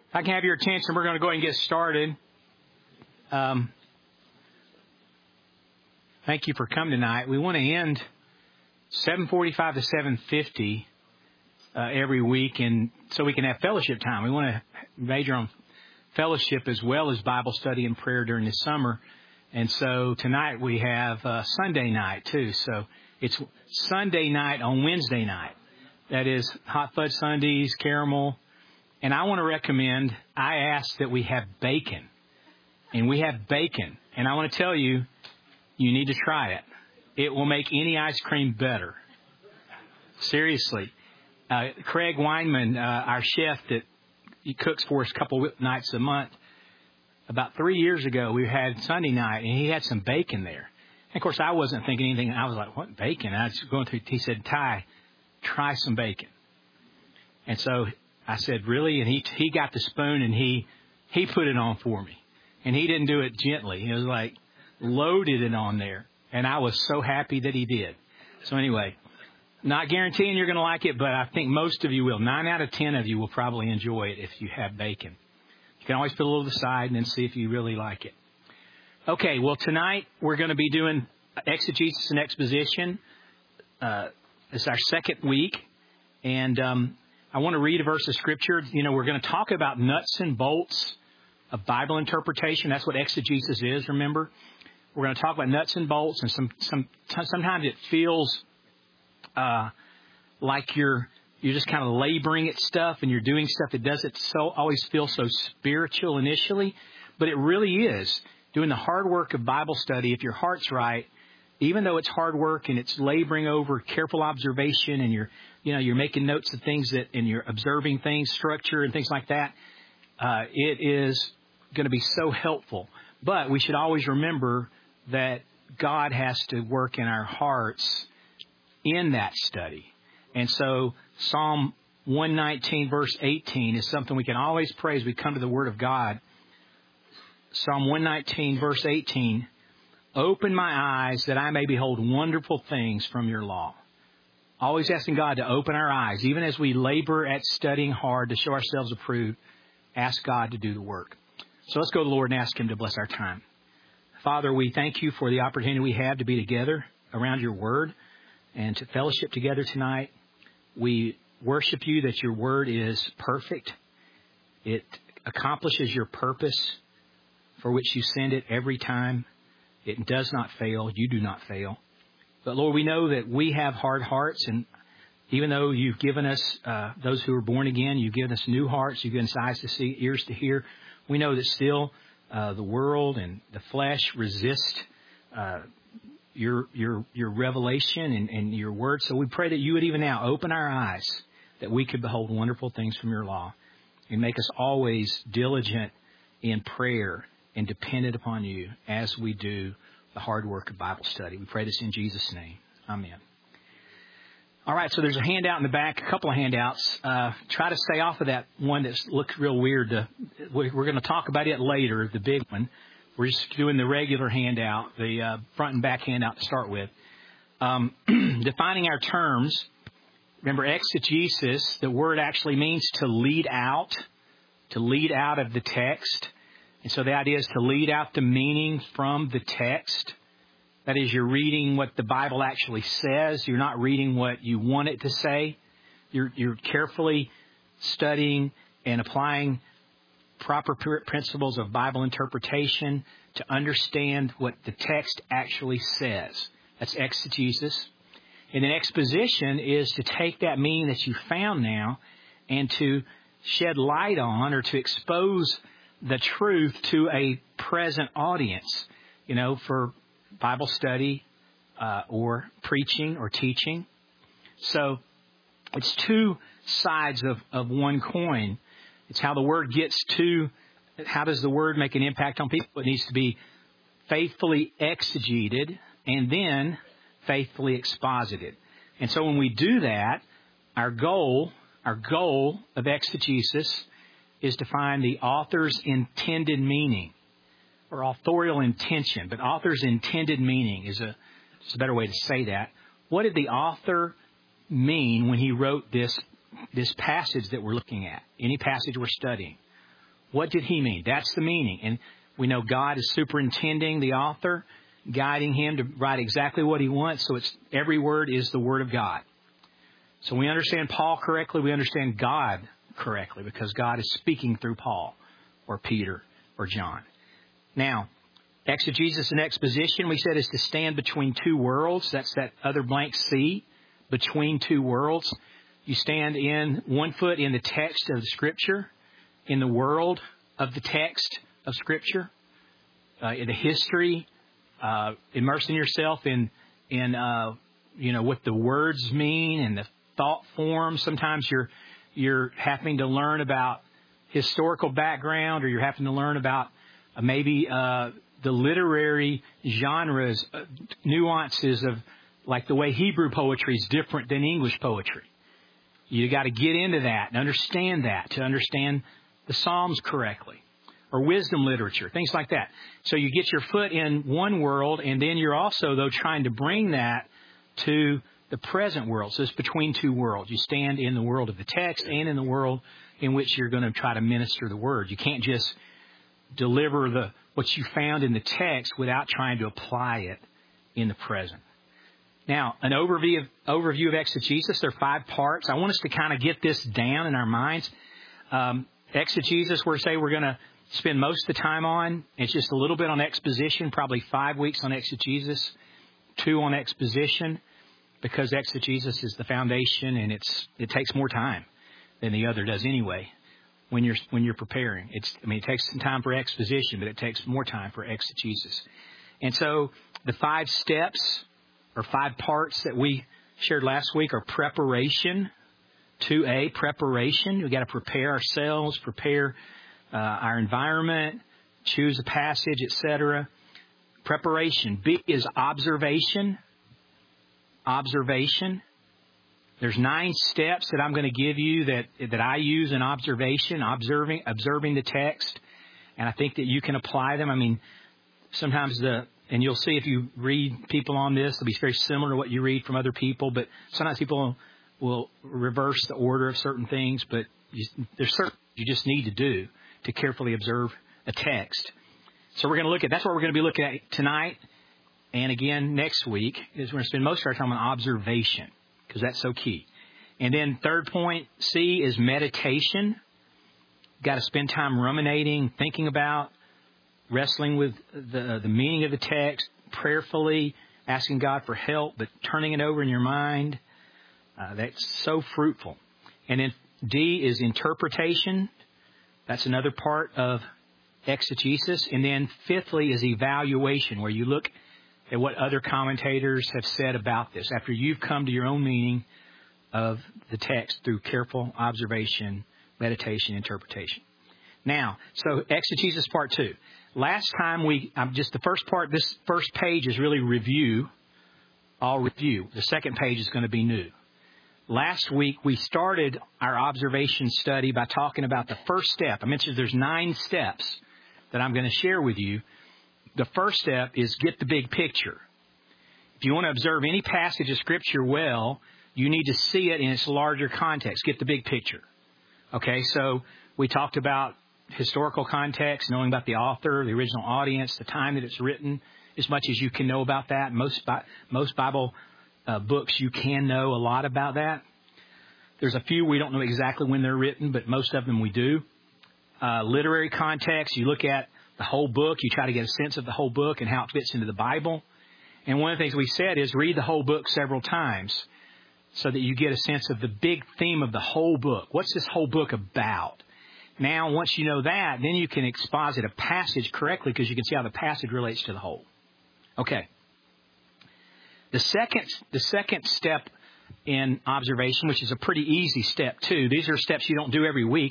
If I can have your attention, we're going to go ahead and get started. Thank you for coming tonight. We want to end 7:45 to 7:50 every week, and so we can have fellowship time. We want to major on fellowship as well as Bible study and prayer during the summer. And so tonight we have Sunday night too. So it's Sunday night on Wednesday night. That is hot fudge sundaes, caramel. And I want to recommend, I ask that we have bacon. And we have bacon. And I want to tell you, you need to try it. It will make any ice cream better. Seriously. Craig Weinman, our chef that he cooks for us a couple of nights a month, about 3 years ago, we had Sunday night, and he had some bacon there. And, of course, I wasn't thinking anything. I was like, what, bacon? And I was going through, he said, Ty, try some bacon. And so I said, really? And he got the spoon, and he put it on for me. And he didn't do it gently. He was like, loaded it on there. And I was so happy that he did. So anyway, not guaranteeing you're going to like it, but I think most of you will. 9 out of 10 of you will probably enjoy it if you have bacon. You can always put a little to the side and then see if you really like it. Okay, well, tonight we're going to be doing exegesis and exposition. It's our second week. And I want to read a verse of Scripture. You know, we're going to talk about nuts and bolts of Bible interpretation. That's what exegesis is, remember? We're going to talk about nuts and bolts, and sometimes it feels like you're just kind of laboring at stuff and you're doing stuff that doesn't always feel so spiritual initially, but it really is. Doing the hard work of Bible study, if your heart's right, even though it's hard work and it's laboring over careful observation and you're making notes of things and you're observing things, structure and things like that, it is going to be so helpful. But we should always remember that God has to work in our hearts in that study. And so Psalm 119 verse 18 is something we can always pray as we come to the Word of God. Psalm 119 verse 18, open my eyes that I may behold wonderful things from your law. Always asking God to open our eyes, even as we labor at studying hard to show ourselves approved, ask God to do the work. So let's go to the Lord and ask Him to bless our time. Father, we thank you for the opportunity we have to be together around your Word and to fellowship together tonight. We worship you that your Word is perfect. It accomplishes your purpose for which you send it every time. It does not fail. You do not fail. But Lord, we know that we have hard hearts, and even though you've given us, those who are born again, you've given us new hearts, you've given us eyes to see, ears to hear, we know that still the world and the flesh resist your revelation and your word. So we pray that you would even now open our eyes that we could behold wonderful things from your law and make us always diligent in prayer and dependent upon you as we do the hard work of Bible study. We pray this in Jesus' name. Amen. All right, so there's a handout in the back, a couple of handouts. Try to stay off of that one that looks real weird. We're going to talk about it later, the big one. We're just doing the regular handout, the front and back handout to start with. Defining our terms. Remember, exegesis, the word actually means to lead out of the text. And so the idea is to lead out the meaning from the text. That is, you're reading what the Bible actually says. You're not reading what you want it to say. You're carefully studying and applying proper principles of Bible interpretation to understand what the text actually says. That's exegesis. And then exposition is to take that meaning that you found now and to shed light on or to expose the truth to a present audience, for Bible study or preaching or teaching. So it's two sides of one coin. It's how the Word how does the Word make an impact on people? It needs to be faithfully exegeted and then faithfully exposited. And so when we do that, our goal of exegesis is to find the author's intended meaning or authorial intention. But author's intended meaning is a better way to say that. What did the author mean when he wrote this passage that we're looking at? Any passage we're studying. What did he mean? That's the meaning. And we know God is superintending the author, guiding him to write exactly what he wants. So every word is the Word of God. So we understand Paul correctly. We understand God correctly because God is speaking through Paul or Peter or John. Now, exegesis and exposition, we said, is to stand between two worlds. That's that other blank C, between two worlds. You stand in one foot in the text of the Scripture, in the world of the text of Scripture, in the history, immersing yourself in what the words mean and the thought form. Sometimes you're having to learn about historical background, or you're having to learn about maybe the literary genres, nuances of like the way Hebrew poetry is different than English poetry. You got to get into that and understand that to understand the Psalms correctly, or wisdom literature, things like that. So you get your foot in one world, and then you're also, though, trying to bring that to the present world. So it's between two worlds. You stand in the world of the text and in the world in which you're going to try to minister the Word. You can't just deliver what you found in the text without trying to apply it in the present. Now, an overview of exegesis. There are 5 parts. I want us to kind of get this down in our minds. Exegesis, we're going to spend most of the time on. It's just a little bit on exposition, probably 5 weeks on exegesis, 2 on exposition, because exegesis is the foundation, and it takes more time than the other does anyway. When you're preparing, it takes some time for exposition, but it takes more time for exegesis. And so the 5 steps or 5 parts that we shared last week are preparation. 2A, preparation. We've got to prepare ourselves, prepare our environment, choose a passage, etc. Preparation. B is observation. Observation. There's 9 steps that I'm going to give you that I use in observation, observing the text, and I think that you can apply them. Sometimes and you'll see if you read people on this, it'll be very similar to what you read from other people, but sometimes people will reverse the order of certain things, but there's certain you just need to do to carefully observe a text. So that's what we're going to be looking at tonight, and again next week, is we're going to spend most of our time on observation, because that's so key. And then 3rd point, C, is meditation. Got to spend time ruminating, thinking about, wrestling with the meaning of the text, prayerfully asking God for help, but turning it over in your mind. That's so fruitful. And then D is interpretation. That's another part of exegesis. And then 5thly is evaluation, where you look at what other commentators have said about this after you've come to your own meaning of the text through careful observation, meditation, interpretation. Now, so exegesis part 2. Last time the first part, this first page is really review, all review. The second page is going to be new. Last week, we started our observation study by talking about the first step. I mentioned there's 9 steps that I'm going to share with you. The first step is get the big picture. If you want to observe any passage of Scripture well, you need to see it in its larger context. Get the big picture. Okay, so we talked about historical context, knowing about the author, the original audience, the time that it's written, as much as you can know about that. Most Bible books, you can know a lot about that. There's a few we don't know exactly when they're written, but most of them we do. Literary context, you look at the whole book. You try to get a sense of the whole book and how it fits into the Bible. And one of the things we said is read the whole book several times so that you get a sense of the big theme of the whole book. What's this whole book about? Now, once you know that, then you can exposit a passage correctly because you can see how the passage relates to the whole. Okay. The second step in observation, which is a pretty easy step too. These are steps you don't do every week.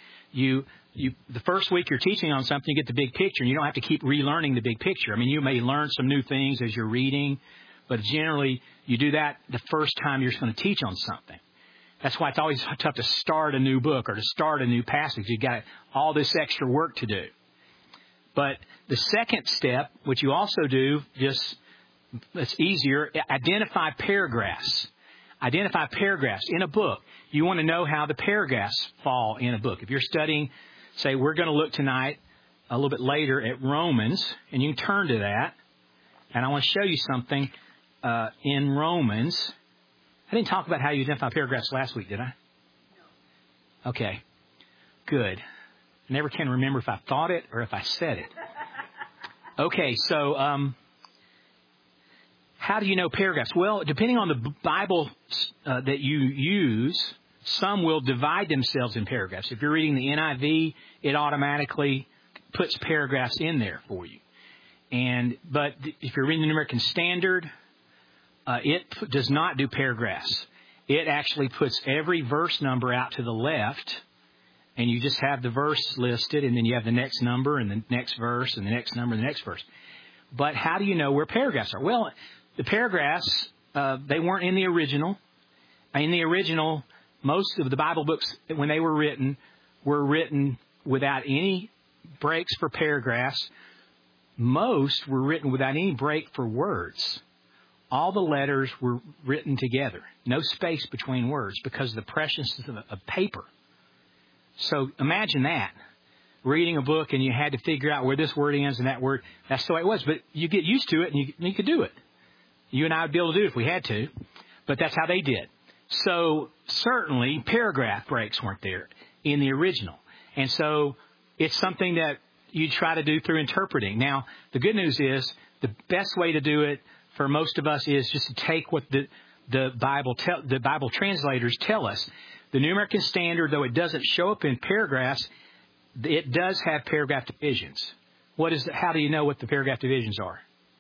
The first week you're teaching on something, you get the big picture, and you don't have to keep relearning the big picture. You may learn some new things as you're reading, but generally you do that the first time you're going to teach on something. That's why it's always tough to start a new book or to start a new passage. You've got all this extra work to do. But the second step, which you also do, it's easier, identify paragraphs. Identify paragraphs in a book. You want to know how the paragraphs fall in a book. If you're studying say we're going to look tonight a little bit later at Romans, and you can turn to that. And I want to show you something in Romans. I didn't talk about how you identify paragraphs last week, did I? No. Okay. Good. I never can remember if I thought it or if I said it. Okay, so how do you know paragraphs? Well, depending on the Bible that you use, some will divide themselves in paragraphs. If you're reading the NIV, it automatically puts paragraphs in there for you. But if you're reading the New American Standard, it does not do paragraphs. It actually puts every verse number out to the left, and you just have the verse listed, and then you have the next number and the next verse and the next number and the next verse. But how do you know where paragraphs are? Well, the paragraphs, they weren't in the original. In the original, most of the Bible books, when they were written without any breaks for paragraphs. Most were written without any break for words. All the letters were written together. No space between words because of the preciousness of paper. So imagine that. Reading a book and you had to figure out where this word ends and that word. That's the way it was. But you get used to it and you could do it. You and I would be able to do it if we had to. But that's how they did. So certainly paragraph breaks weren't there in the original. And so it's something that you try to do through interpreting. Now, the good news is the best way to do it for most of us is just to take what the Bible translators tell us. The New American Standard, though it doesn't show up in paragraphs, it does have paragraph divisions. How do you know what the paragraph divisions are?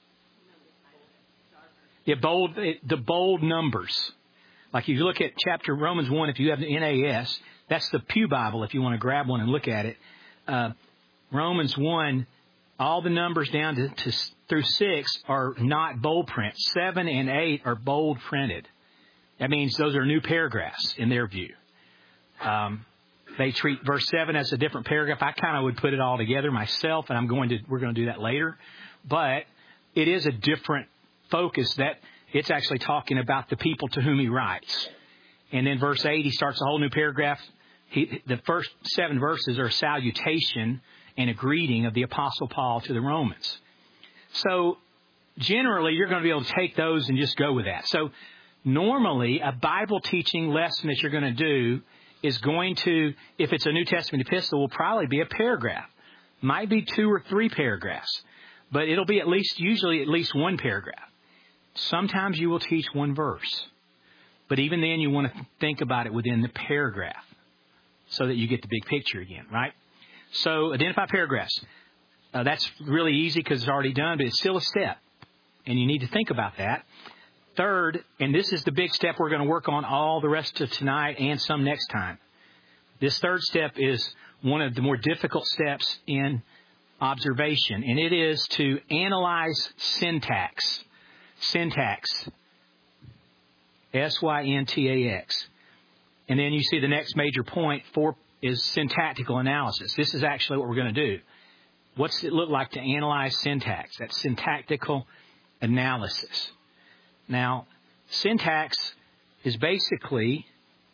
The bold numbers. Like if you look at chapter Romans 1, if you have the NAS, that's the Pew Bible if you want to grab one and look at it. Romans 1, all the numbers down to through 6 are not bold print. 7 and 8 are bold printed. That means those are new paragraphs in their view. They treat verse 7 as a different paragraph. I kind of would put it all together myself, and we're going to do that later. But it is a different focus that it's actually talking about the people to whom he writes. And then verse 8, he starts a whole new paragraph. The first 7 verses are a salutation and a greeting of the Apostle Paul to the Romans. So generally, you're going to be able to take those and just go with that. So normally, a Bible teaching lesson that you're going to do is going to, if it's a New Testament epistle, will probably be a paragraph. Might be 2 or 3 paragraphs, but it'll be usually at least 1 paragraph. Sometimes you will teach 1 verse, but even then you want to think about it within the paragraph so that you get the big picture again, right? So identify paragraphs. That's really easy because it's already done, but it's still a step, and you need to think about that. Third, and this is the big step we're going to work on all the rest of tonight and some next time. This third step is one of the more difficult steps in observation, and it is to analyze syntax. Syntax. S-Y-N-T-A-X. And then you see the next major point, 4, is syntactical analysis. This is actually what we're going to do. What's it look like to analyze syntax? That's syntactical analysis. Now, syntax is basically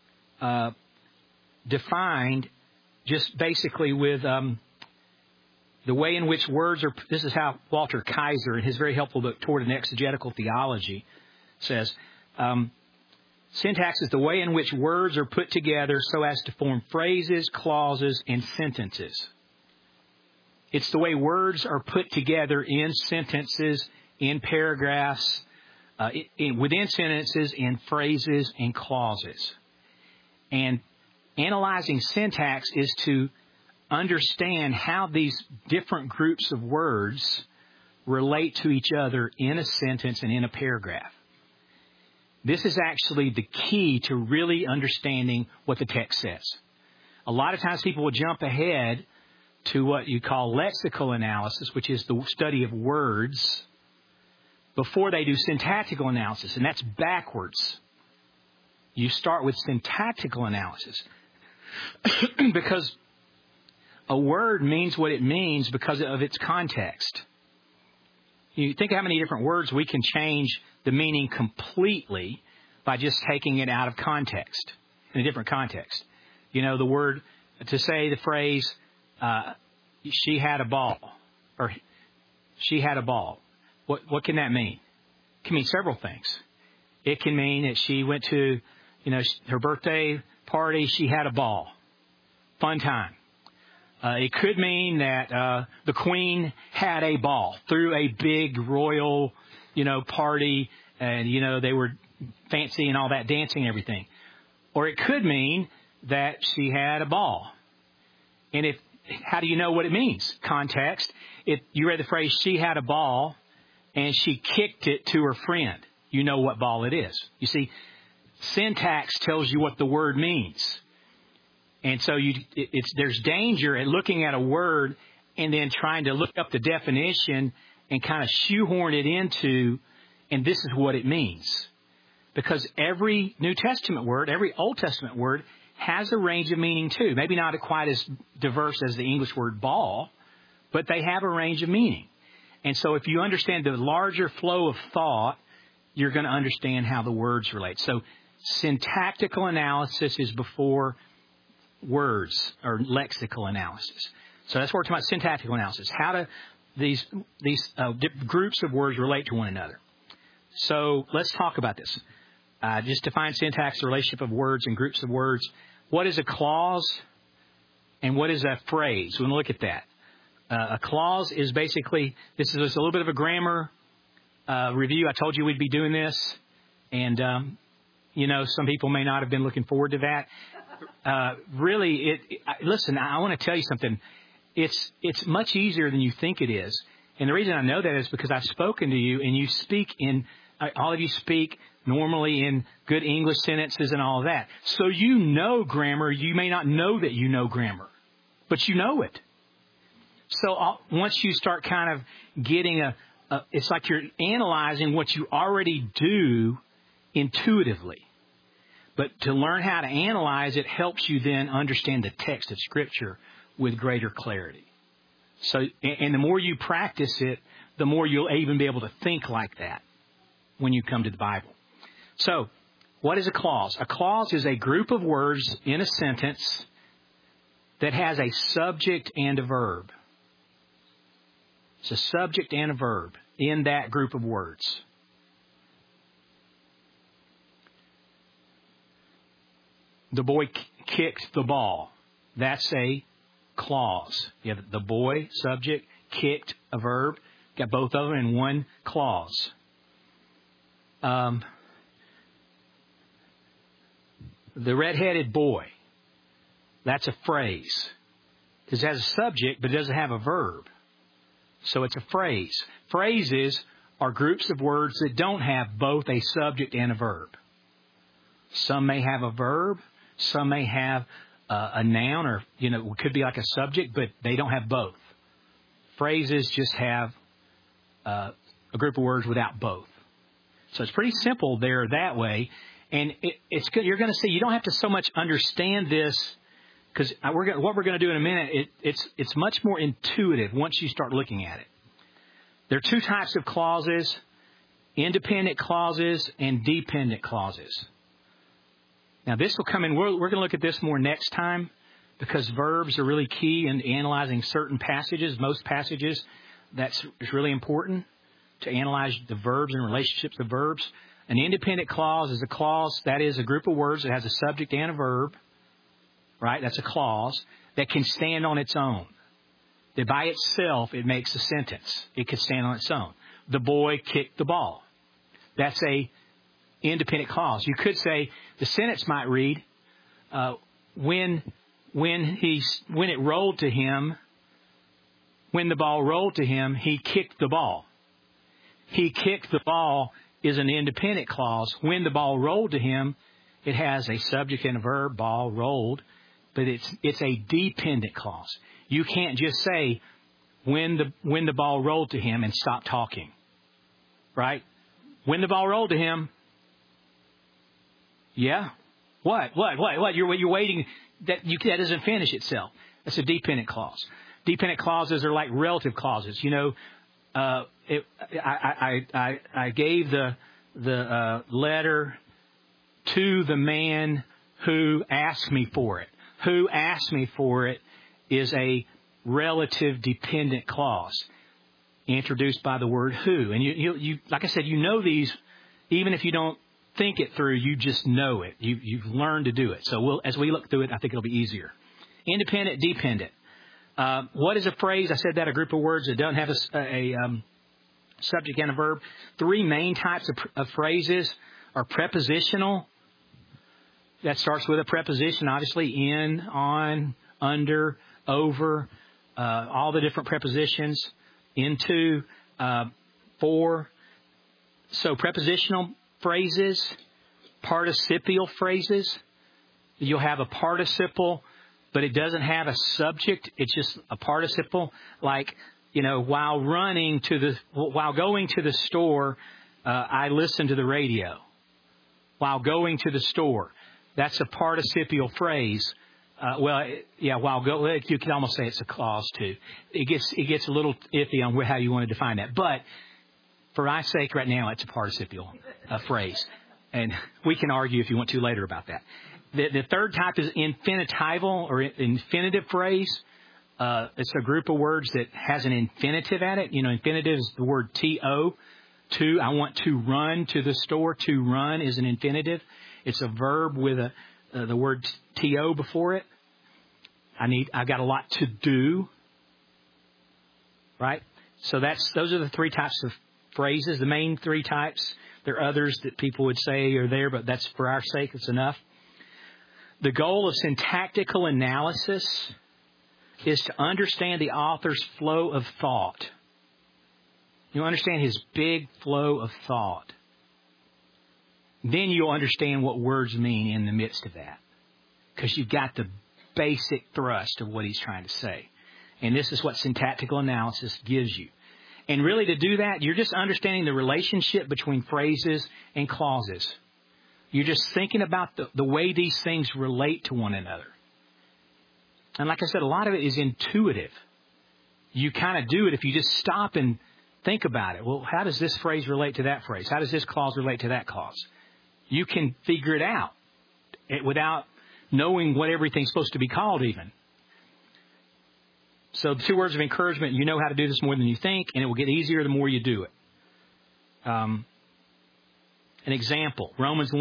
defined just basically with the way in which words are. This is how Walter Kaiser, in his very helpful book, Toward an Exegetical Theology, says, syntax is the way in which words are put together so as to form phrases, clauses, and sentences. It's the way words are put together in sentences, in paragraphs, within sentences, in phrases and clauses. And analyzing syntax is to understand how these different groups of words relate to each other in a sentence and in a paragraph. This is actually the key to really understanding what the text says. A lot of times people will jump ahead to what you call lexical analysis, which is the study of words, before they do syntactical analysis, and that's backwards. You start with syntactical analysis because a word means what it means because of its context. You think how many different words we can change the meaning completely by just taking it out of context, in a different context. You know, the word, to say the phrase, she had a ball, or she had a ball. What can that mean? It can mean several things. It can mean that she went to, her birthday party. She had a ball. Fun time. It could mean that the Queen had a ball, threw a big royal, party, and, they were fancy and all that, dancing and everything. Or it could mean that she had a ball. And how do you know what it means? Context. If you read the phrase, she had a ball, and she kicked it to her friend, you know what ball it is. You see, syntax tells you what the word means. And so there's danger at looking at a word and then trying to look up the definition and kind of shoehorn it into, and this is what it means. Because every New Testament word, every Old Testament word has a range of meaning too. Maybe not quite as diverse as the English word ball, but they have a range of meaning. And so if you understand the larger flow of thought, you're going to understand how the words relate. So syntactical analysis is before words or lexical analysis. So that's what we're talking about, syntactical analysis. How do these groups of words relate to one another? So let's talk about this. Just define syntax, the relationship of words and groups of words. What is a clause and what is a phrase? We're going to look at that. A clause is basically, this is a little bit of a grammar review. I told you we'd be doing this. And, some people may not have been looking forward to that. Listen, I want to tell you something. It's much easier than you think it is. And the reason I know that is because I've spoken to you and you speak all of you speak normally in good English sentences and all of that. So you know grammar. You may not know that you know grammar, but you know it. So once you start kind of getting it's like you're analyzing what you already do intuitively. But to learn how to analyze it helps you then understand the text of Scripture with greater clarity. So, and the more you practice it, the more you'll even be able to think like that when you come to the Bible. So, what is a clause? A clause is a group of words in a sentence that has a subject and a verb. It's a subject and a verb in that group of words. The boy kicked the ball. That's a clause. You have the boy, subject, kicked, a verb. Got both of them in one clause. The red-headed boy. That's a phrase. Because it has a subject, but it doesn't have a verb. So it's a phrase. Phrases are groups of words that don't have both a subject and a verb. Some may have a verb. Some may have a noun or, it could be like a subject, but they don't have both. Phrases just have a group of words without both. So it's pretty simple there that way. And it's good. You're going to see, you don't have to so much understand this because what we're going to do in a minute, it's much more intuitive once you start looking at it. There are two types of clauses, independent clauses and dependent clauses. Now, this will come in. We're going to look at this more next time because verbs are really key in analyzing certain passages, most passages. It's really important to analyze the verbs and relationships of verbs. An independent clause is a clause that is a group of words that has a subject and a verb, right? That's a clause that can stand on its own. That by itself, it makes a sentence. It can stand on its own. The boy kicked the ball. That's a independent clause. You could say the sentence might read, when it rolled to him, when the ball rolled to him, he kicked the ball. He kicked the ball is an independent clause. When the ball rolled to him, it has a subject and a verb, ball rolled, but it's a dependent clause. You can't just say when the ball rolled to him and stop talking. Right? When the ball rolled to him, yeah. What? You're waiting. That doesn't finish itself. That's a dependent clause. Dependent clauses are like relative clauses. I gave the letter to the man who asked me for it. Who asked me for it is a relative dependent clause introduced by the word who. And you like I said, you know these, even if you don't think it through, you just know it. You've learned to do it. So as we look through it, I think it'll be easier. Independent, dependent. What is a phrase? I said that, a group of words that don't have a subject and a verb. Three main types of phrases are prepositional. That starts with a preposition, obviously, in, on, under, over, all the different prepositions, into, for. So prepositional phrases, participial phrases. You'll have a participle, but it doesn't have a subject. It's just a participle. Like, while going to the store, I listened to the radio. While going to the store. That's a participial phrase. You can almost say it's a clause too. It gets a little iffy on how you want to define that. But for our sake right now, it's a participial phrase. And we can argue if you want to later about that. The third type is infinitival or infinitive phrase. It's a group of words that has an infinitive at it. Infinitive is the word to. I want to run to the store. To run is an infinitive. It's a verb with the word to before it. I've got a lot to do. Right? So those are the three types of phrases, the main three types. There are others that people would say are there, but that's for our sake, it's enough. The goal of syntactical analysis is to understand the author's flow of thought. You understand his big flow of thought. Then you'll understand what words mean in the midst of that. Because you've got the basic thrust of what he's trying to say. And this is what syntactical analysis gives you. And really to do that, you're just understanding the relationship between phrases and clauses. You're just thinking about the way these things relate to one another. And like I said, a lot of it is intuitive. You kind of do it if you just stop and think about it. Well, how does this phrase relate to that phrase? How does this clause relate to that clause? You can figure it out without knowing what everything's supposed to be called even. So the 2 words of encouragement, you know how to do this more than you think, and it will get easier the more you do it. An example, Romans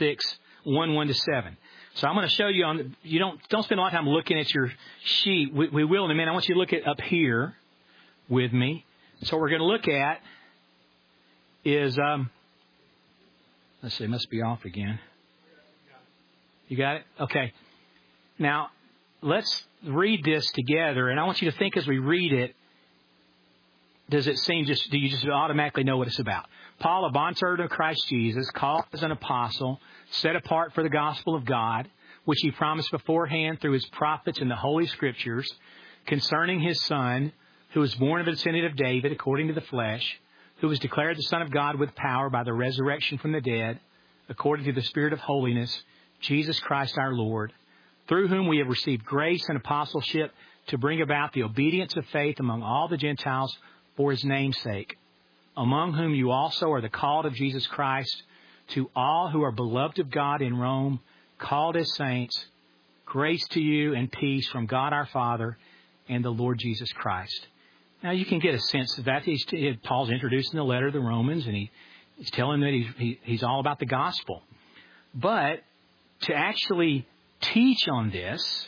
1:1-7. So I'm going to show you you don't spend a lot of time looking at your sheet. We will in a minute. I want you to look at up here with me. So what we're going to look at is, let's see, it must be off again. You got it? Okay. Now, let's read this together, and I want you to think as we read it, do you just automatically know what it's about? Paul, a bondservant of Christ Jesus, called as an apostle, set apart for the gospel of God, which he promised beforehand through his prophets in the Holy Scriptures, concerning his Son, who was born of a descendant of David according to the flesh, who was declared the Son of God with power by the resurrection from the dead, according to the Spirit of holiness, Jesus Christ our Lord, through whom we have received grace and apostleship to bring about the obedience of faith among all the Gentiles for his name's sake, among whom you also are the called of Jesus Christ, to all who are beloved of God in Rome, called as saints, grace to you and peace from God our Father and the Lord Jesus Christ. Now you can get a sense of that. Paul's introducing the letter to the Romans, and he's telling them that he's all about the gospel. But to actually teach on this,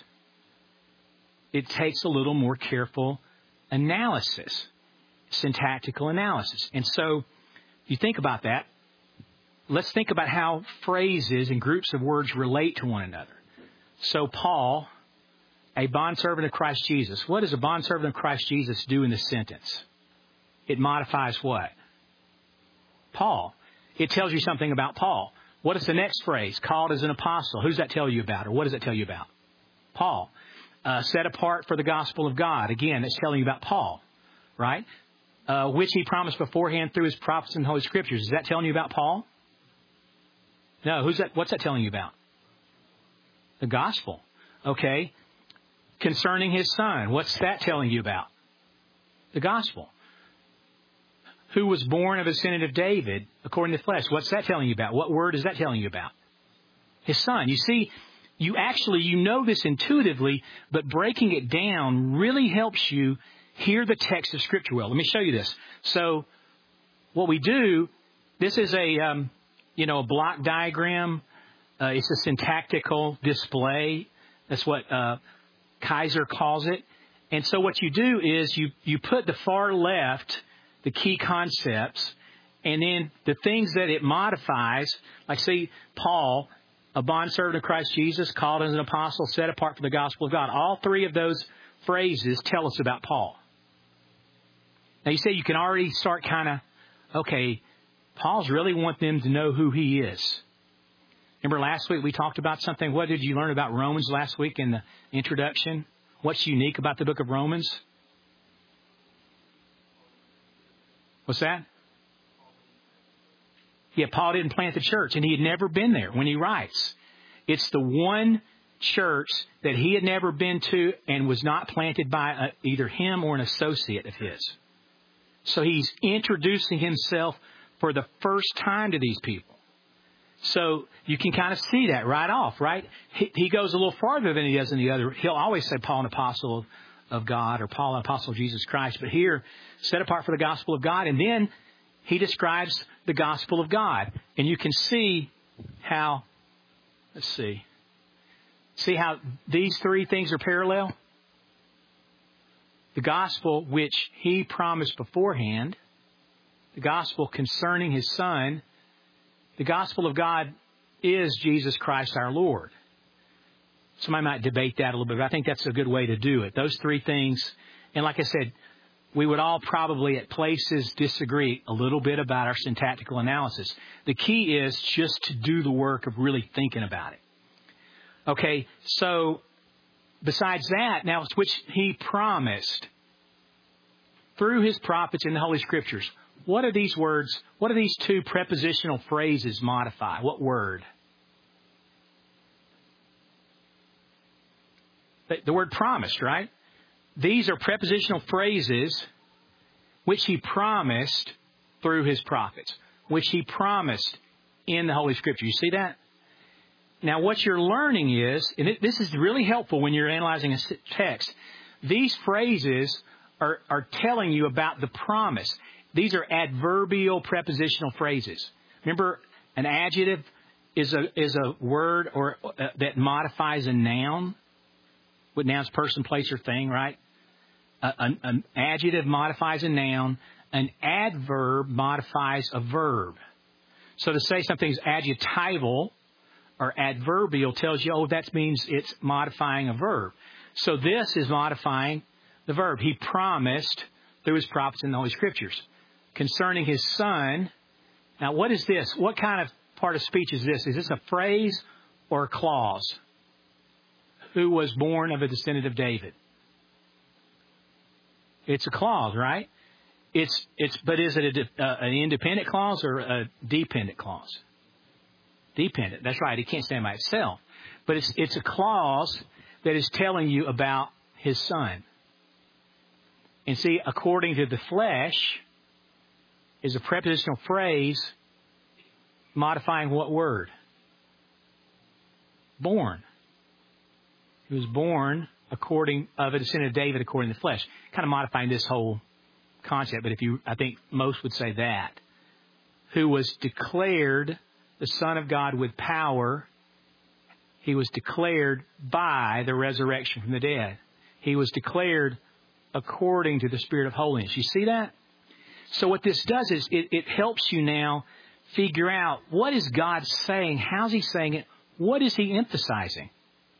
it takes a little more careful analysis, syntactical analysis. And so you think about that. Let's think about how phrases and groups of words relate to one another. So Paul, a bondservant of Christ Jesus. What does a bondservant of Christ Jesus do in this sentence? It modifies what? Paul. It tells you something about Paul. What is the next phrase? Called as an apostle. Who's that tell you about? Or what does it tell you about? Paul. Set apart for the gospel of God. Again, it's telling you about Paul. Right? Which he promised beforehand through his prophets and Holy Scriptures. Is that telling you about Paul? No. What's that telling you about? The gospel. Okay. Concerning his Son. What's that telling you about? The gospel. Who was born of a descendant of David according to the flesh. What's that telling you about? What word is that telling you about? His Son. You see, you know this intuitively, but breaking it down really helps you hear the text of Scripture well. Let me show you this. So what we do, this is a block diagram. It's a syntactical display. That's what Kaiser calls it. And so what you do is you put the far left, the key concepts, and then the things that it modifies, like say Paul, a bondservant of Christ Jesus, called as an apostle, set apart for the gospel of God. All three of those phrases tell us about Paul. Now you say you can already start okay, Paul's really wanting them to know who he is. Remember last week we talked about something. What did you learn about Romans last week in the introduction? What's unique about the book of Romans? What's that? Yeah, Paul didn't plant the church, and he had never been there when he writes. It's the one church that he had never been to and was not planted by either him or an associate of his. So he's introducing himself for the first time to these people. So you can kind of see that right off, right? He goes a little farther than he does in the other. He'll always say Paul, an apostle of God, or Paul, an apostle of Jesus Christ. But here, set apart for the gospel of God. And then he describes the gospel of God. And you can see how, see how these three things are parallel? The gospel which he promised beforehand, the gospel concerning his Son. The gospel of God is Jesus Christ our Lord. Somebody might debate that a little bit, but I think that's a good way to do it. Those three things, and like I said, we would all probably at places disagree a little bit about our syntactical analysis. The key is just to do the work of really thinking about it. Okay, so besides that, now it's which he promised through his prophets in the Holy Scriptures. What are these words? What do these two prepositional phrases modify? What word? The word promised, right? These are prepositional phrases which he promised through his prophets, which he promised in the Holy Scripture. You see that? Now, what you're learning is, and this is really helpful when you're analyzing a text, these phrases are telling you about the promise. These are adverbial prepositional phrases. Remember, an adjective is a word that modifies a noun. What noun's person, place, or thing, right? An adjective modifies a noun. An adverb modifies a verb. So to say something's adjectival or adverbial tells you, that means it's modifying a verb. So this is modifying the verb. He promised through his prophets in the Holy Scriptures concerning his Son. Now, what is this? What kind of part of speech is this? Is this a phrase or a clause? Who was born of a descendant of David? It's a clause, right? But is it an independent clause or a dependent clause? Dependent. That's right. It can't stand by itself. But it's a clause that is telling you about his Son. And see, according to the flesh, is a prepositional phrase modifying what word? Born. He was born of a descendant of David according to the flesh. Kind of modifying this whole concept, but I think most would say that. Who was declared the Son of God with power. He was declared by the resurrection from the dead. He was declared according to the Spirit of holiness. You see that? So what this does is it helps you now figure out, what is God saying? How's he saying it? What is he emphasizing?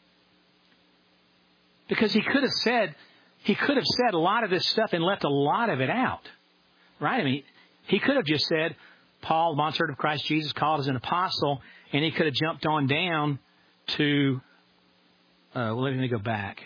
Because he could have said a lot of this stuff and left a lot of it out. Right? I mean, he could have just said, Paul, bondservant of Christ Jesus, called as an apostle, and he could have jumped on down to, let me go back.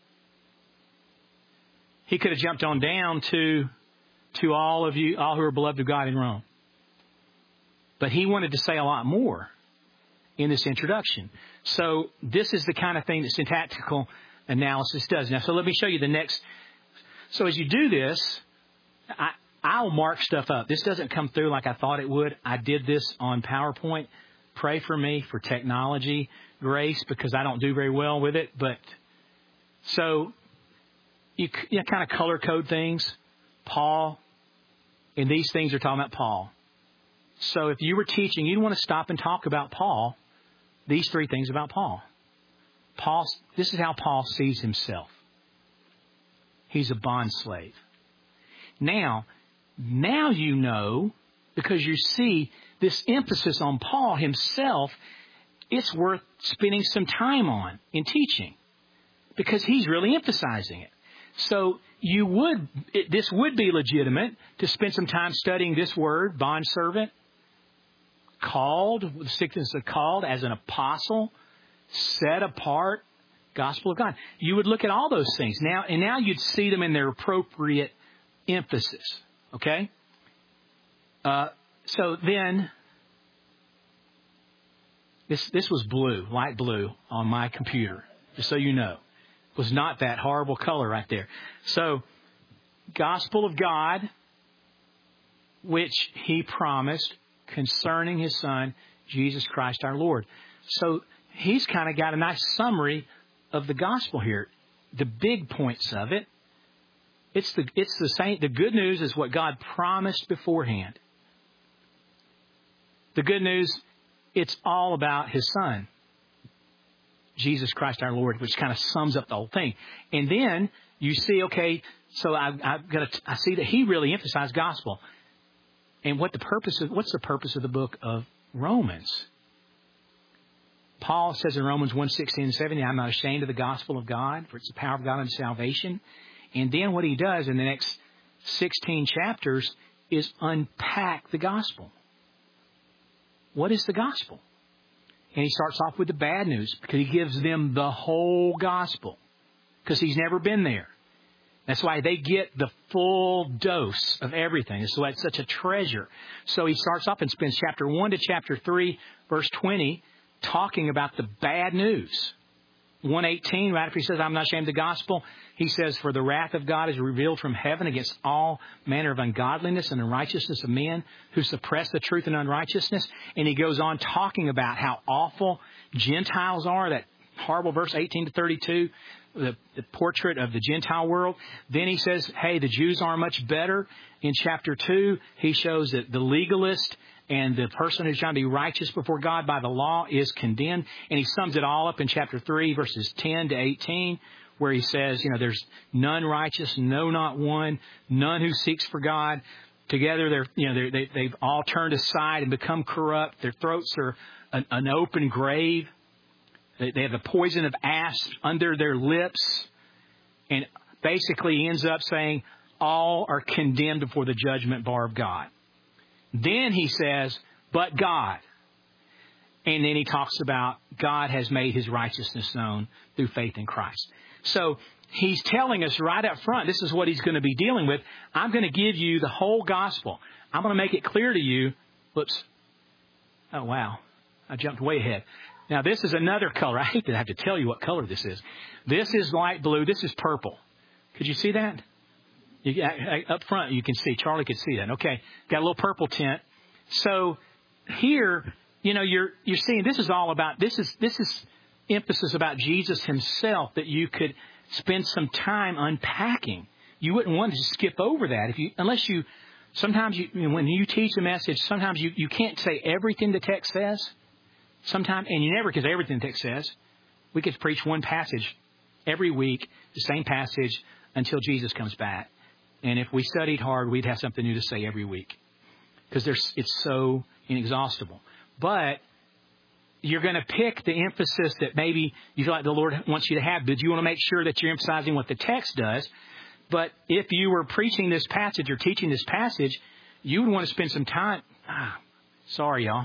He could have jumped on down to all of you, all who are beloved of God in Rome. But he wanted to say a lot more in this introduction. So this is the kind of thing that syntactical analysis does. Now, so let me show you the next. So as you do this, I'll mark stuff up. This doesn't come through like I thought it would. I did this on PowerPoint. Pray for me for technology grace because I don't do very well with it. But so you kind of color code things. Paul, and these things are talking about Paul. So if you were teaching, you'd want to stop and talk about Paul, these three things about Paul. This is how Paul sees himself. He's a bond slave. Now you know, because you see this emphasis on Paul himself, it's worth spending some time on in teaching because he's really emphasizing it. So this would be legitimate to spend some time studying this word, bondservant, called, the sickness of called, as an apostle, set apart, gospel of God. You would look at all those things now you'd see them in their appropriate emphasis. Okay? So then, this was blue, light blue on my computer, just so you know. It was not that horrible color right there. So, gospel of God, which He promised concerning His Son, Jesus Christ our Lord. So, He's kind of got a nice summary of the gospel here. The big points of it. It's the same. The good news is what God promised beforehand. The good news, it's all about His Son, Jesus Christ our Lord, which kind of sums up the whole thing. And then you see, okay, so I see that he really emphasized gospel. And what's the purpose of the book of Romans? Paul says in Romans 1:16 and 17, I'm not ashamed of the gospel of God, for it's the power of God unto salvation. And then what he does in the next 16 chapters is unpack the gospel. What is the gospel? And he starts off with the bad news because he gives them the whole gospel because he's never been there. That's why they get the full dose of everything. That's why it's such a treasure. So he starts off and spends chapter 1 to chapter 3, verse 20, talking about the bad news. 1:18, right after he says, I'm not ashamed of the gospel, he says, for the wrath of God is revealed from heaven against all manner of ungodliness and unrighteousness of men who suppress the truth in unrighteousness. And he goes on talking about how awful Gentiles are, that horrible verse 18 to 32, the portrait of the Gentile world. Then he says, hey, the Jews are much better. In chapter 2, he shows that the legalist and the person who's trying to be righteous before God by the law is condemned. And he sums it all up in chapter 3, verses 10 to 18, where he says, there's none righteous, no, not one, none who seeks for God. Together, they've all turned aside and become corrupt. Their throats are an open grave. They have the poison of asp under their lips. And basically he ends up saying, all are condemned before the judgment bar of God. Then he says, but God. And then he talks about God has made His righteousness known through faith in Christ. So he's telling us right up front, this is what he's going to be dealing with. I'm going to give you the whole gospel. I'm going to make it clear to you. Whoops. Oh, wow. I jumped way ahead. Now, this is another color. I hate to have to tell you what color this is. This is light blue. This is purple. Could you see that? Up front, you can see. Charlie could see that. Okay. Got a little purple tint. So here, you're seeing this is all about, this is emphasis about Jesus Himself that you could spend some time unpacking. You wouldn't want to skip over that sometimes when you teach a message, sometimes you can't say everything the text says. Sometimes, and you never can say everything the text says. We could preach one passage every week, the same passage until Jesus comes back. And if we studied hard, we'd have something new to say every week because it's so inexhaustible. But you're going to pick the emphasis that maybe you feel like the Lord wants you to have, but you want to make sure that you're emphasizing what the text does. But if you were preaching this passage or teaching this passage, you would want to spend some time. Sorry, y'all.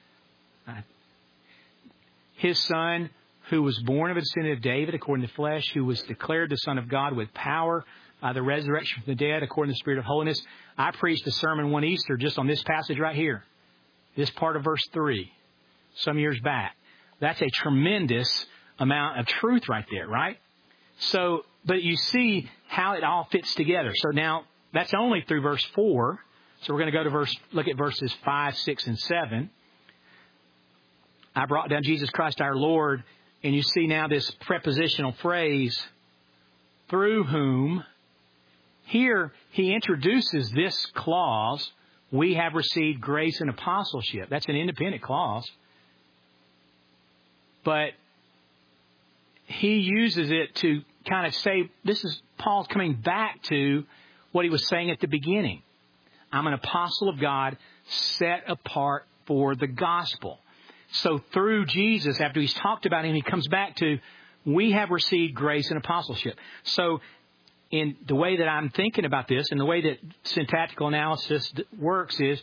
His Son, who was born of a descendant of David according to the flesh, who was declared the Son of God with power by the resurrection from the dead according to the Spirit of holiness. I preached a sermon one Easter just on this passage right here. This part of verse 3, some years back. That's a tremendous amount of truth right there, right? So, but you see how it all fits together. So now, that's only through verse 4. So we're going to go to look at verses 5, 6, and 7. I brought down Jesus Christ our Lord, and you see now this prepositional phrase, through whom. Here, he introduces this clause, we have received grace and apostleship. That's an independent clause. But he uses it to kind of say, this is Paul's coming back to what he was saying at the beginning. I'm an apostle of God set apart for the gospel. So through Jesus, after he's talked about him, he comes back to, we have received grace and apostleship. So in the way that I'm thinking about this and the way that syntactical analysis works is,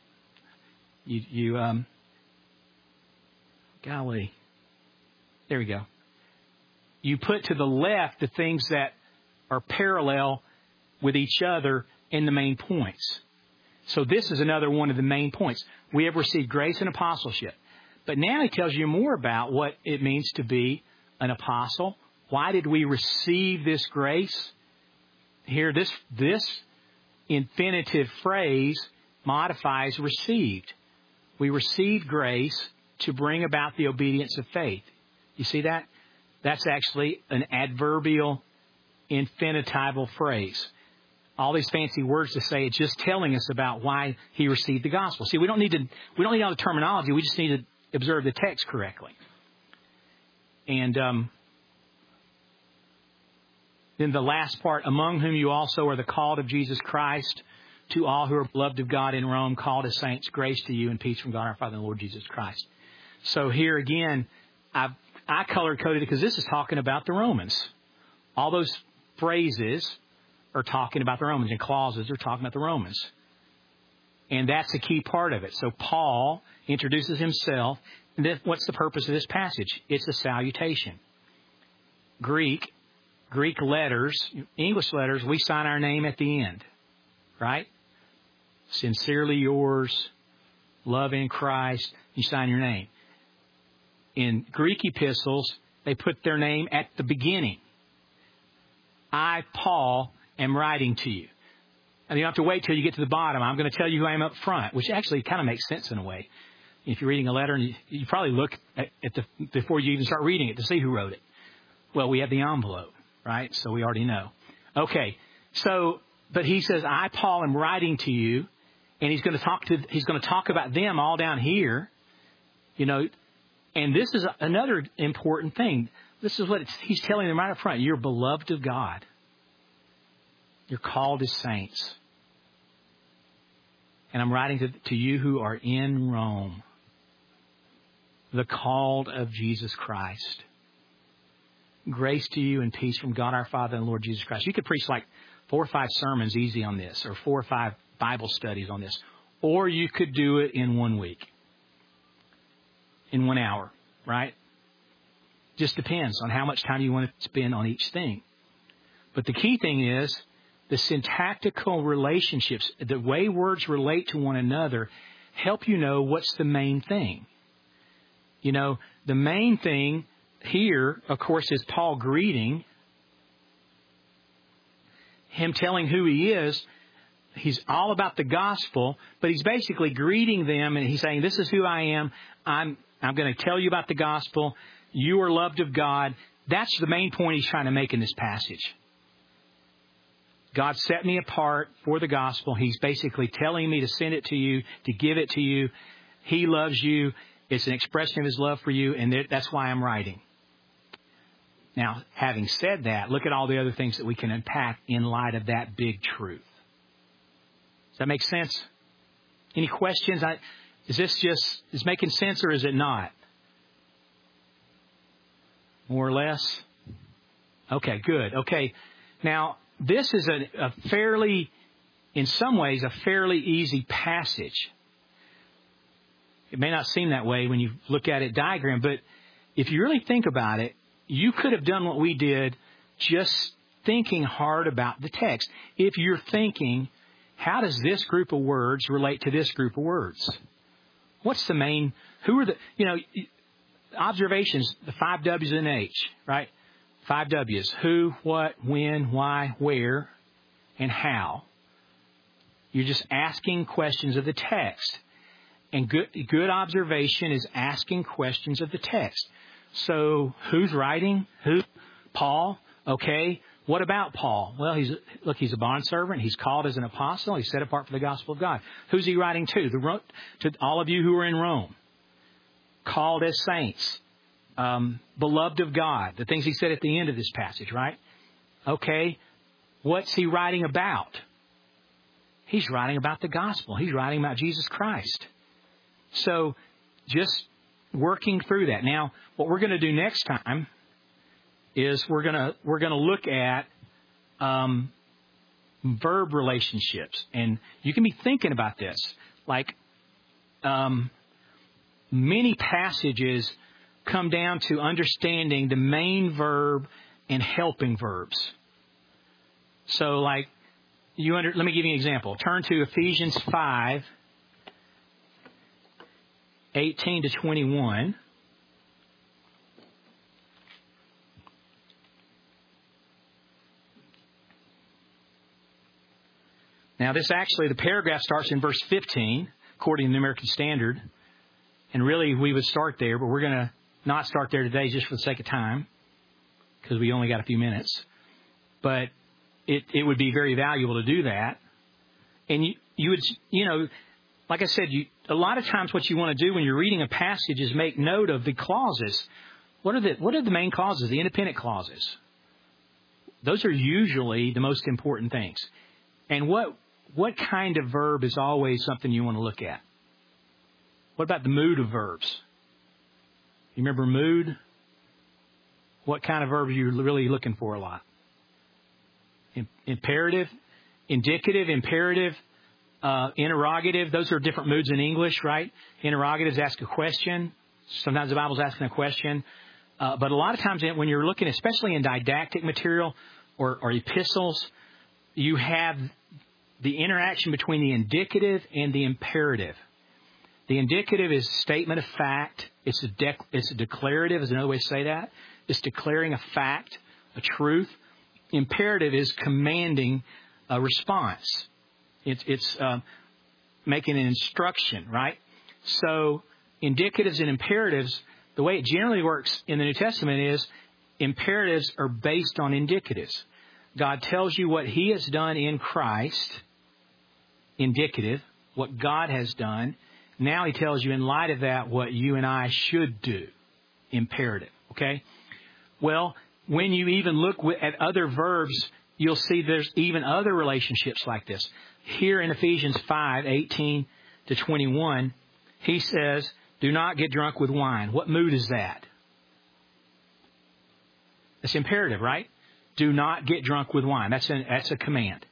golly, there we go. You put to the left the things that are parallel with each other in the main points. So this is another one of the main points. We have received grace and apostleship. But now he tells you more about what it means to be an apostle. Why did we receive this grace? Here, this infinitive phrase modifies received. We received grace to bring about the obedience of faith. You see that? That's actually an adverbial infinitival phrase. All these fancy words to say, it's just telling us about why he received the gospel. See, we don't need all the terminology. We just need to observe the text correctly. And then the last part, among whom you also are the called of Jesus Christ, to all who are beloved of God in Rome, called as saints, grace to you and peace from God our Father and the Lord Jesus Christ. So here again, I color-coded it because this is talking about the Romans. All those phrases are talking about the Romans, and clauses are talking about the Romans. And that's a key part of it. So Paul introduces himself. And then what's the purpose of this passage? It's a salutation. Greek letters, English letters, we sign our name at the end, right? Sincerely yours, love in Christ, you sign your name. In Greek epistles, they put their name at the beginning. I, Paul, am writing to you. And you don't have to wait till you get to the bottom. I'm going to tell you who I am up front, which actually kind of makes sense in a way. If you're reading a letter, and you probably look at before you even start reading it to see who wrote it. Well, we have the envelope, right? So we already know. Okay. So, but he says, I, Paul, am writing to you, and he's going to talk about them all down here, you know, and this is another important thing. This is what he's telling them right up front. You're beloved of God. You're called as saints. And I'm writing to you who are in Rome, the called of Jesus Christ. Grace to you and peace from God our Father and Lord Jesus Christ. You could preach like 4 or 5 sermons easy on this, or 4 or 5 Bible studies on this. Or you could do it in 1 week, in 1 hour, right? Just depends on how much time you want to spend on each thing. But the key thing is the syntactical relationships, the way words relate to one another, help you know what's the main thing. You know, the main thing here, of course, is Paul greeting, him telling who he is. He's all about the gospel, but he's basically greeting them, and he's saying, this is who I am. I'm going to tell you about the gospel. You are loved of God. That's the main point he's trying to make in this passage. God set me apart for the gospel. He's basically telling me to send it to you, to give it to you. He loves you. It's an expression of his love for you, and that's why I'm writing. Now, having said that, look at all the other things that we can unpack in light of that big truth. Does that make sense? Any questions? Is this making sense, or is it not? More or less? Okay, good. Okay. Now, this is in some ways, a fairly easy passage. It may not seem that way when you look at it diagram, but if you really think about it, you could have done what we did, just thinking hard about the text. If you're thinking, how does this group of words relate to this group of words? What's the main, who are the, observations, the 5 W's and H, right? 5 W's. Who, what, when, why, where, and how. You're just asking questions of the text. And good observation is asking questions of the text. So who's writing? Who? Paul. Okay. What about Paul? Well, he's a bondservant. He's called as an apostle. He's set apart for the gospel of God. Who's he writing to? To all of you who are in Rome. Called as saints. Beloved of God. The things he said at the end of this passage, right? Okay. What's he writing about? He's writing about the gospel. He's writing about Jesus Christ. So just working through that. Now, what we're going to do next time is we're going to look at verb relationships. And you can be thinking about this. Like many passages come down to understanding the main verb and helping verbs. So like let me give you an example. Turn to Ephesians 5, 18 to 21. Now, the paragraph starts in verse 15, according to the American Standard. And really, we would start there, but we're going to not start there today just for the sake of time, because we only got a few minutes. But it would be very valuable to do that. And you would, like I said, a lot of times what you want to do when you're reading a passage is make note of the clauses. What are the main clauses, the independent clauses? Those are usually the most important things. And what kind of verb is always something you want to look at? What about the mood of verbs? You remember mood? What kind of verb are you really looking for a lot? Imperative, indicative, imperative, interrogative. Those are different moods in English, right? Interrogatives ask a question. Sometimes the Bible's asking a question. But a lot of times when you're looking, especially in didactic material or epistles, you have the interaction between the indicative and the imperative. The indicative is a statement of fact. It's a declarative is another way to say that. It's declaring a fact, a truth. Imperative is commanding a response. It's making an instruction, right? So indicatives and imperatives, the way it generally works in the New Testament is imperatives are based on indicatives. God tells you what He has done in Christ, indicative, what God has done. Now He tells you in light of that what you and I should do, imperative, okay? Well, when you even look at other verbs, you'll see there's even other relationships like this. Here in Ephesians 5, 18 to 21, he says, do not get drunk with wine. What mood is that? It's imperative, right? Do not get drunk with wine. That's a command.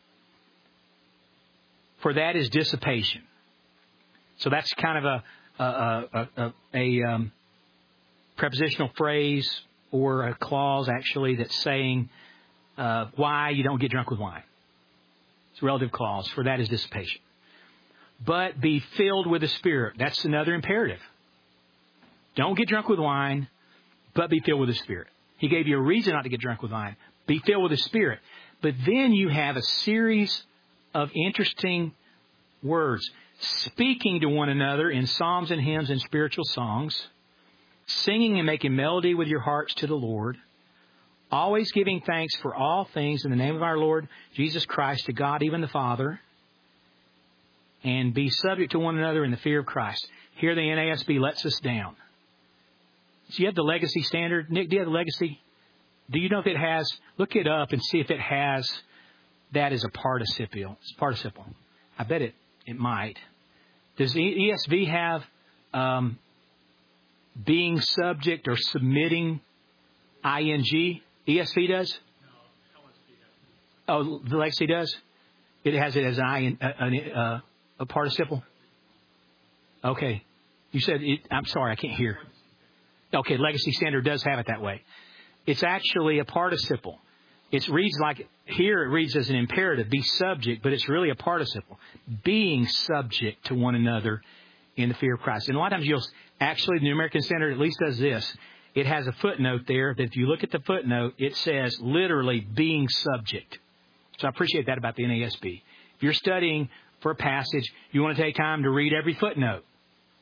For that is dissipation. So that's kind of a prepositional phrase or a clause actually that's saying why you don't get drunk with wine. It's a relative clause. For that is dissipation. But be filled with the Spirit. That's another imperative. Don't get drunk with wine, but be filled with the Spirit. He gave you a reason not to get drunk with wine. Be filled with the Spirit. But then you have a series of interesting words. Speaking to one another in psalms and hymns and spiritual songs. Singing and making melody with your hearts to the Lord. Always giving thanks for all things in the name of our Lord Jesus Christ to God, even the Father. And be subject to one another in the fear of Christ. Here the NASB lets us down. So you have the Legacy Standard. Nick, do you have the Legacy? Do you know if it has? Look it up and see if it has that as a participle. It's participle. I bet it might. Does the ESV have being subject or submitting ing? ESV does? No, LSB does. Oh, the Legacy does? It has it as a participle? Okay. You said, I'm sorry, I can't hear. Okay, Legacy Standard does have it that way. It's actually a participle. It reads like, here it reads as an imperative, be subject, but it's really a participle. Being subject to one another in the fear of Christ. And a lot of times actually the New American Standard at least does this. It has a footnote there that if you look at the footnote, it says literally being subject. So I appreciate that about the NASB. If you're studying for a passage, you want to take time to read every footnote.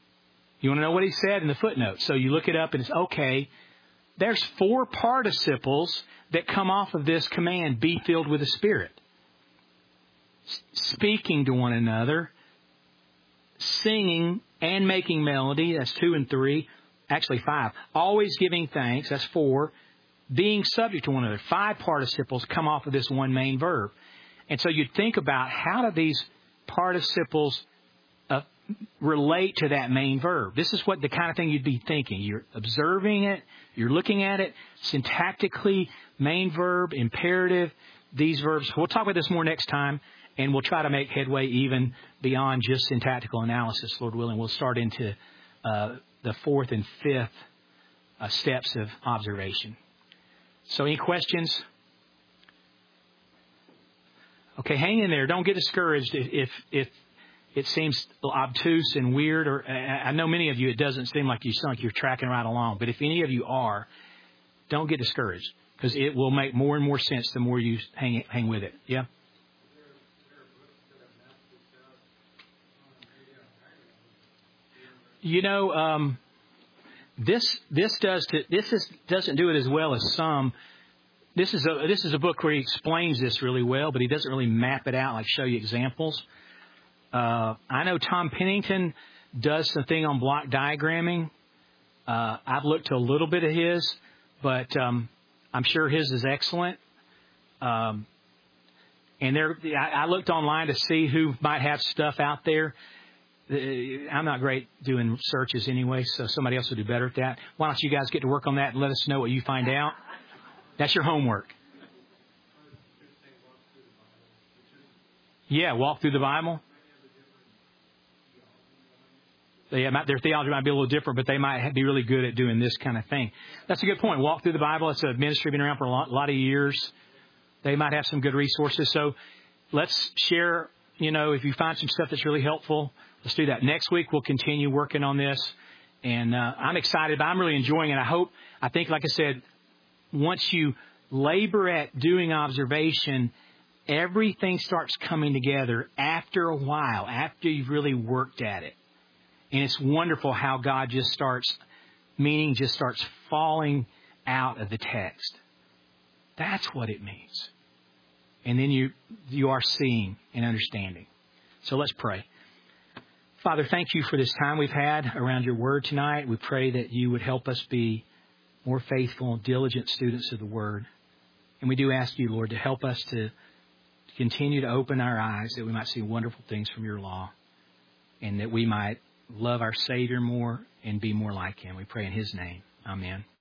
You want to know what he said in the footnote? So you look it up and it's okay. There's 4 participles that come off of this command, be filled with the Spirit. Speaking to one another, singing and making melody, that's 2 and 3. Actually 5. Always giving thanks, that's 4. Being subject to one another. 5 participles come off of this one main verb. And so you'd think about how do these participles relate to that main verb. This is what the kind of thing you'd be thinking. You're observing it. You're looking at it. Syntactically, main verb, imperative, these verbs. We'll talk about this more next time, and we'll try to make headway even beyond just syntactical analysis, Lord willing. We'll start into the 4th and 5th steps of observation. So any questions? Okay, hang in there. Don't get discouraged if it seems obtuse and weird. Or I know many of you, it doesn't seem like you sound like you're tracking right along. But if any of you are, don't get discouraged, because it will make more and more sense the more you hang with it. Yeah? You know, this doesn't do it as well as some. This is a book where he explains this really well, but he doesn't really map it out, like show you examples. I know Tom Pennington does something on block diagramming. I've looked to a little bit of his, but I'm sure his is excellent. And I looked online to see who might have stuff out there. I'm not great doing searches anyway, so somebody else will do better at that. Why don't you guys get to work on that and let us know what you find out? That's your homework. Yeah, walk through the Bible. Their theology might be a little different, but they might be really good at doing this kind of thing. That's a good point. Walk through the Bible. It's a ministry been around for a lot of years. They might have some good resources. So let's share, if you find some stuff that's really helpful, let's do that. Next week, we'll continue working on this. And I'm excited, but I'm really enjoying it. I think, like I said, once you labor at doing observation, everything starts coming together after a while, after you've really worked at it. And it's wonderful how God meaning just starts falling out of the text. That's what it means. And then you are seeing and understanding. So let's pray. Father, thank you for this time we've had around your word tonight. We pray that you would help us be more faithful and diligent students of the word. And we do ask you, Lord, to help us to continue to open our eyes that we might see wonderful things from your law, and that we might love our Savior more and be more like him. We pray in his name. Amen.